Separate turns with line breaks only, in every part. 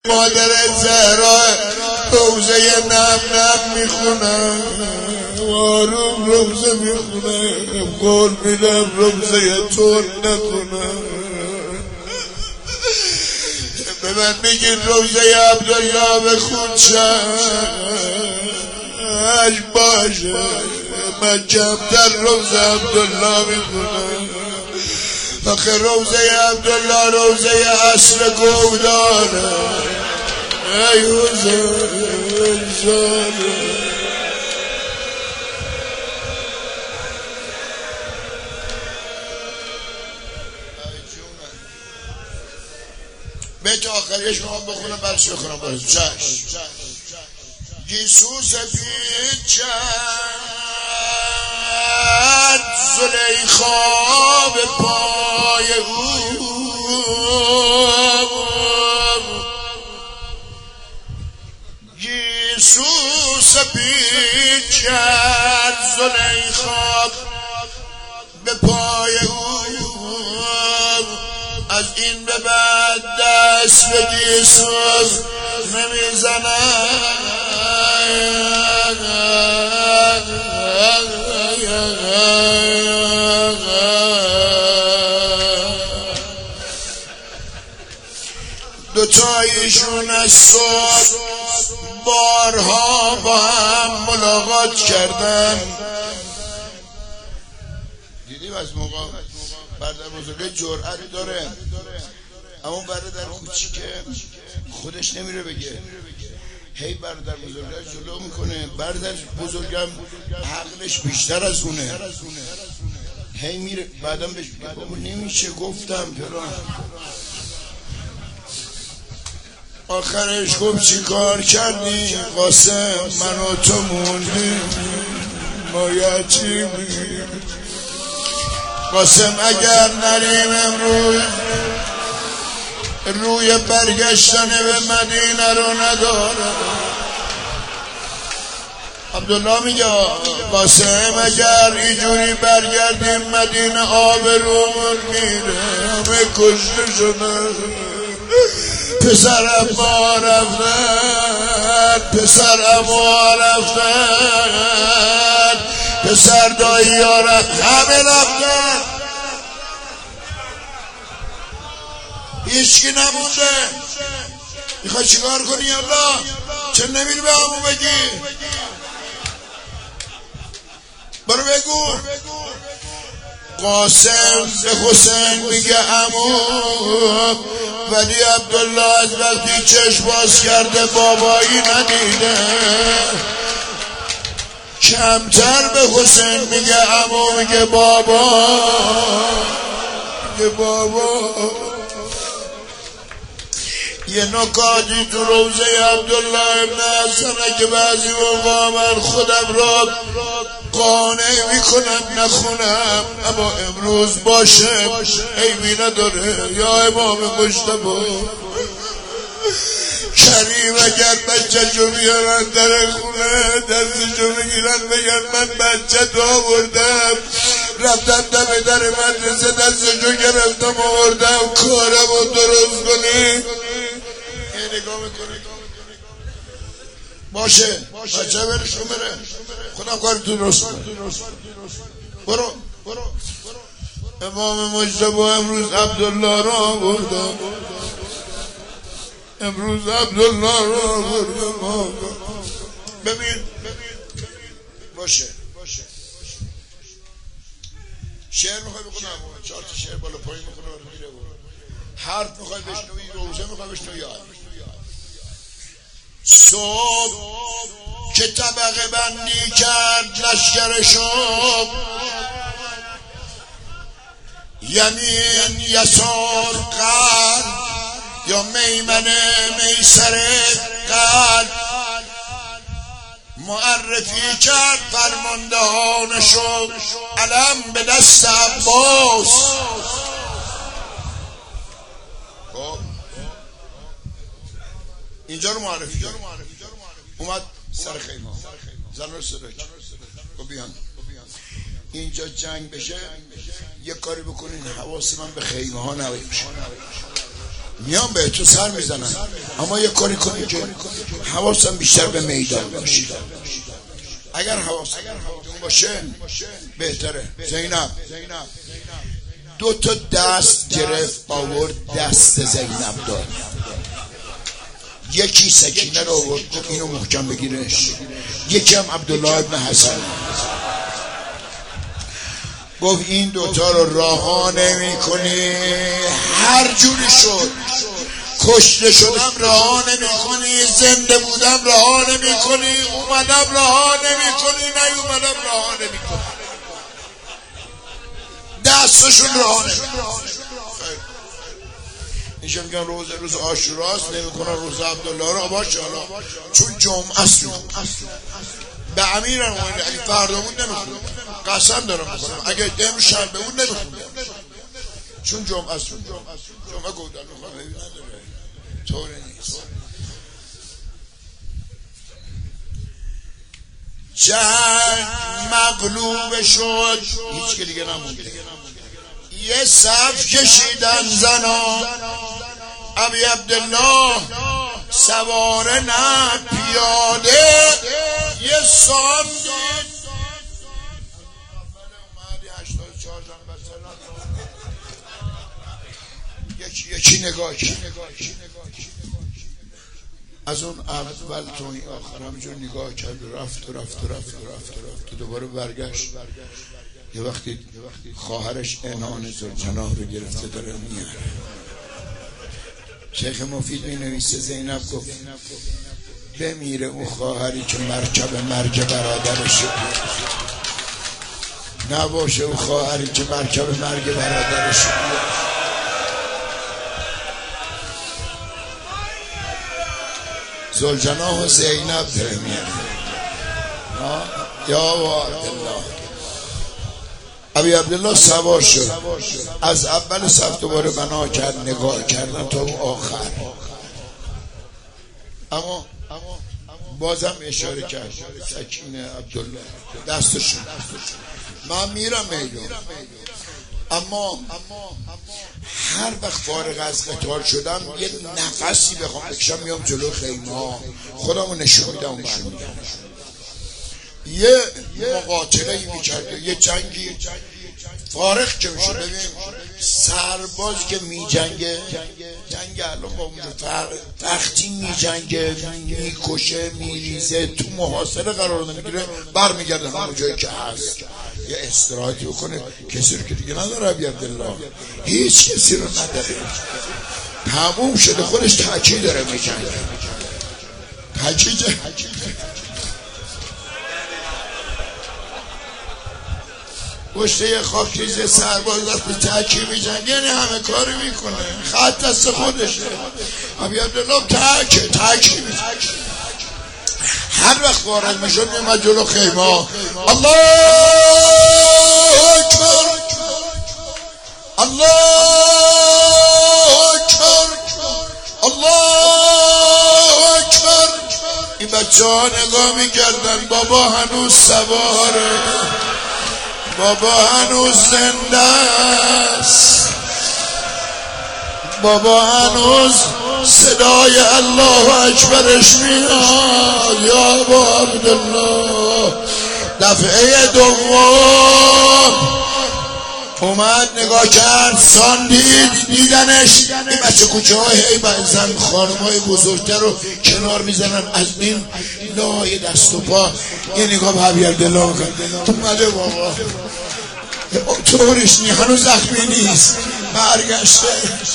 مادر زهرا روزه نم نم میخونم آروم روزه میخونم قول میدم روزه تون نکنم. به من میگید روزه عبدالله بخون چش باشه من کمتر روزه عبدالله میخونم. آخه روزه عبدالله روزه اصل گودانه ای حسین بیت آخریش ما بخونم برش بخونم باید چشم. گیسوس پیچت زلیخا به پای او گیسوس پیچت زلیخا به پای او از این به بعد دست به گیسوس نمیزنم. دوتایشون از صبح بارها با هم ملاقات کردن. دیدیم از موقع برادر بزرگه جرأت داره اما برادر کوچیکه خودش نمیره بگه هی برادر بزرگه جلو میکنه. برادر بزرگم عقلش بیشتر از اونه هی میره بعدم بهش میگه بابا نمیشه گفتم پران. آخرش خوب چی کار کردی قاسم من و تو موندیم ما یتیمی. قاسم اگر نریم امروز روی برگشتن به مدینه رو نداره. عبدالله میگه قاسم اگر اینجوری برگردیم مدینه آبرومون میره همه کشته شدن. پسرم ما رفتن پسرم ما رفتن پسر دایی ها رفتن همه رفتن هیچکی نمونده. میخوای چیکار کنی الله چه نمیری به همون بگی برو بگو. قاسم به حسین میگه عمو ولی عبدالله از وقتی چشم باز کرده بابایی ندیده. کمتر به حسین میگه عمو میگه بابا میگه بابا. یه نکاتی تو روزه عبدالله ابن حسنه که بعضی موقع من خودم را قانع میکنم نخونم اما امروز باشه عیبی نداره. یا امام مجتبی کریم اگر بچه جو بیارن در خونه دستشو بگیرن بگن من بچه تو آوردم رفتم دم در مدرسه دستشو گرفتم آوردم کارمو درست کنی نگاه میکنی باشه بچه برشون بره خودم کاری تو درست برو. امام مجتبی امروز عبدالله را آوردم امروز عبدالله را آوردم. ببین باشه شعر میخوای بکنم 4 تا شعر بالا پایین میکنه حرف میخوای بشنوی روزه میخوای بشنوی صبح که طبقه بندی کرد لشکرشو یمین یسار قلب یا میمنه میسر قلب معرفی کرد فرماندهانشو علم به دست عباس. اینجا رو معرفی کرد اومد سر خیمه زن رو صدا کرد بیان اینجا جنگ بشه یه کاری بکنین حواس من به خیمه ها نباشه میان به تو سر میزنن، اما یه کاری کنی که حواسم بیشتر به میدان باشه. اگر حواسم باشه بهتره. زینب 2 تا دست گرفت آورد دست زینب داد، یکی سکینه رو آورد گفت اینو محکم بگیرش، یکی هم عبدالله ابن حسن گفت این 2 تا رو رها نمی کنی، هر جوری شد، کشته شدم رها نمی کنی، زنده بودم رها نمی کنی، اومدم رها نمی کنی، نیومدم رها نمی کنی، دستشون رها نمی کنی. اینجا میگن روز عاشوراست، نمی کنن روز عبدالله رو. باشه حالا چون جمعه است به امیرالمومنین اگه فردامون نمیخونم، قسم دارم میکنم اگه امشب به اون نمیخونم، چون جمعه است. جمعه گودن میخوام ببین نداره، طوره نیست. جنگ مغلوب شد، هیچ که دیگه نمونده، یه صف کشیدن زنا، ابی عبدالله سواره نه پیاده، یه سام دید یکی نگاه کرد، از اون اول تا این آخر همینجور نگاه کرد، رفت دوباره برگشت. یه وقتی خواهرش عنان ذوالجناح رو گرفته داره میاره. شیخ مفید می نویسه زینب گفت بمیره اون خواهری که مرگ برادرش نباشه، اون خواهری که مرگ برادرش. ذوالجناح و زینب داره میاره. یا عبدالله ابی عبدالله سوار شد، از اول صف دوباره بنا کرد، نگاه کردن تا اون آخر، اما بازم اشاره کرد سکینه عبدالله دستشون، من میرم میدون. اما هر وقت فارغ از قتال شدم یه نفسی بخوام بکشم میام جلو خیمه ها، خودمو نشون میدم و برمیگردم. یه مقاتله ای میکرده، یه جنگی فارغ که میشه. ببین سرباز که میجنگه، جنگ الان با اون تختی میجنگه، میکشه، میریزه، تو محاصره قرار نمیگیره، برمیگرده همون جایی که هست، یه استراحتی بکنه. کسی رو که دیگه نداره ابی عبدالله، هیچ کسی رو نداره، تموم شده، خودش تکی داره میجنگه. تکی گشته خاکریزه سرباز دست به تکی میجنگه، یعنی همه کاری میکنه، خط دست خودشه. ابی عبدالله تکی میجنگه. هر وقت وارد میشد میمد جلو خیمه، الله اکبر الله اکبر الله اکبر. این بچه ها نگاه میکردن، بابا هنوز سواره، بابا هنوز زنده است، بابا هنوز صدای الله اکبرش میاد. یا ابا عبدالله دفعه دوم اومد، نگاه کرد، ساندید، دیدنش. این بچه کوچه های زن خانم های بزرگتر رو کنار میزنن، از این لای دست و پا یه نگاه به ابی عبدالله میکنن. اومده بابا طورش نی، هنوز زخمی نیست، برگشته.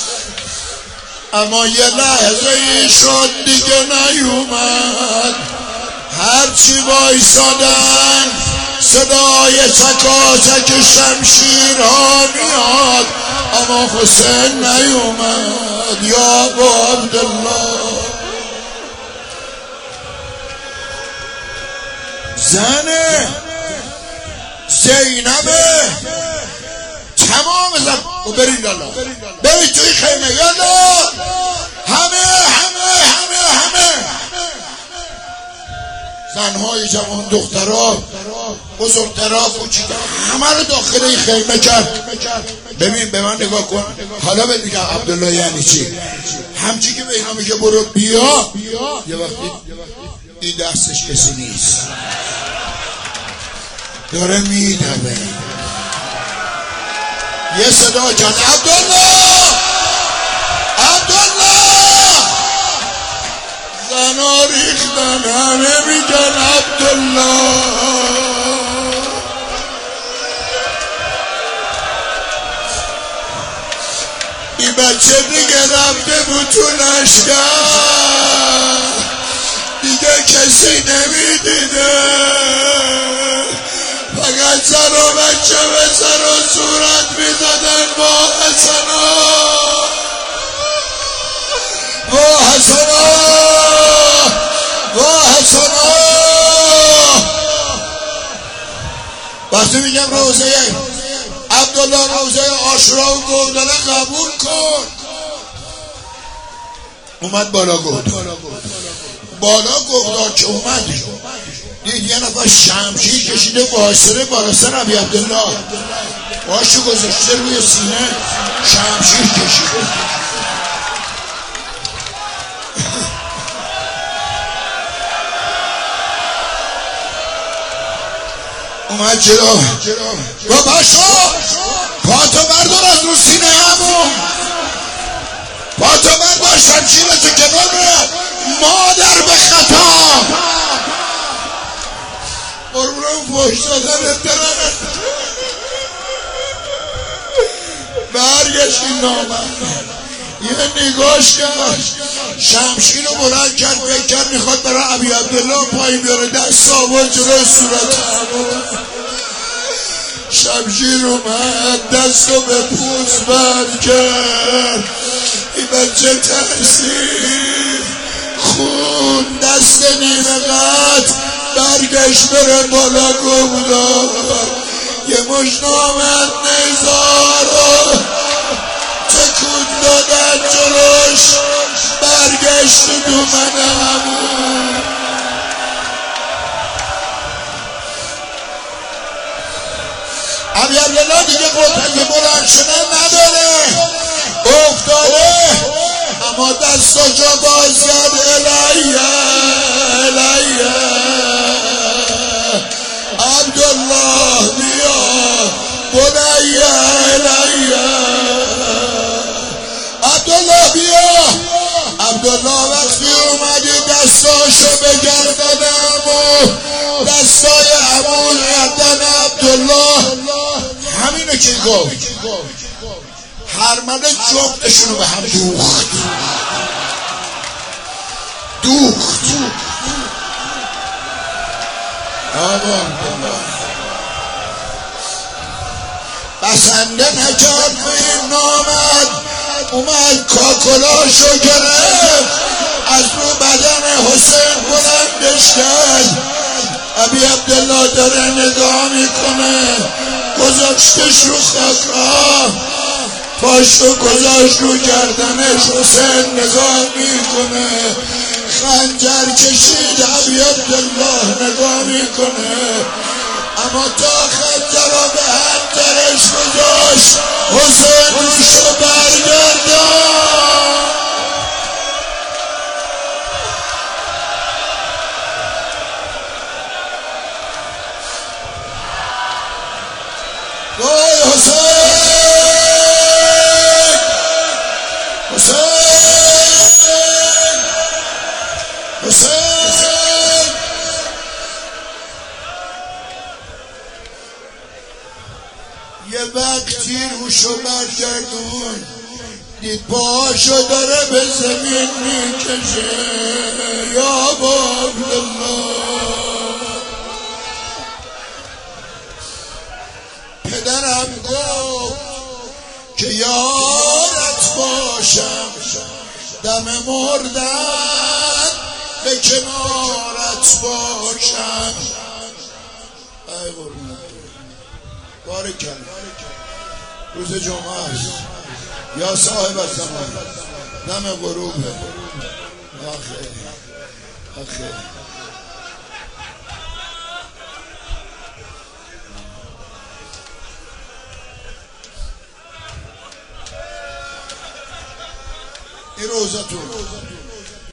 اما یه لحظه ای شد دیگه نیومد، هرچی وایسادن صدای چکاچک شمشیرها میاد، اما حسین نیومد. یا ابا عبدالله زنه زینبه تمام زن و برین لالا، برید توی خیمه، یالا همه زنهای جوان، دخترها، بزرگترها، کوچیک‌ها، همه رو داخل خیمه کرد. ببین به من نگاه کن، حالا ببین عبدالله یعنی چی. همچی که به اینا میگه برو بیا، یه وقتی این دستش کسی نیست، داره میدمه. یه صدا کن عبدالله، عبدالله. زنا ریختن همه میگن عبدالله. این بچه دیگه رفته بود تو لشکر، دیگه کسی نمیدیده، فقط سر و بچه به سر و صورت میزدن با حسنا، با حسنا، با حسنا. وقتی میگم روزه عبدالله، روزه عاشورا و گوداله قبول کن، اومد بالا گفت، بالا گفت که اومد دید یه نفر شمشیر کشیده واسره بالا سر ابی عبدالله، باشو گذاشته روی سینه، شمشیر کشیده. اومد جلو و باشو پاتو بردار از رو سینه همون، پاتو بردار شمشیرتو کنار بره، مادر به خطا قربونم فوش دادن درنه. برگشت این نامرد یه نگاش کرد، شمشیر رو بلند کرد، فکر کرد میخواد برای ابی عبدالله پایین بیاره، دست آورد جلوی صورت همون، شمشیر اومد دست رو به پوست بند کرد. این بچه ترسید، خون دست نیمه قد برگشت بره بالا گفت یه مشنامت نیزارو تکون دادن جلوش، برگشت تو من همون. ابی عبدالله دیگه قدرت بلند شدن نداره، افتاده، اما دستاشو باز کرد، الیه الیه عبدالله بیا، بنیه الیه عبدالله بیا. عبدالله وقتی اومدی دستاشو بگردن عمو، دستای عمو گردن عبدالله، همینو که گفت هرمنه جفتشونو به هم دوخت، دوخت. بسنده نکرد به این نامد، اومد کاکلاشو گرفت، از رو بدن حسین بلندش کرد. ابی عبدالله داره نگاه میکنه، گذاشتش رو خاکا، پاشو گذاشت رو گردنش، حسین نگاه میکنه، خنجر کشید، ابی عبدالله نگاه میکنه، اما تا خنجر رو به هنجرش گذاشت، حسین روشو برگردان. وای حسین، حسین، حسین. یه وقتی روشو برگردون، دید پاشو داره به زمین میکشه، یا عبدالله. پدرم گفت که یارت باشم، دم مردن به کنارت باشم. ای قربونت بارکالله. روز جمعه است یا صاحب الزمان، دم غروبه. آخه آخه این روزتون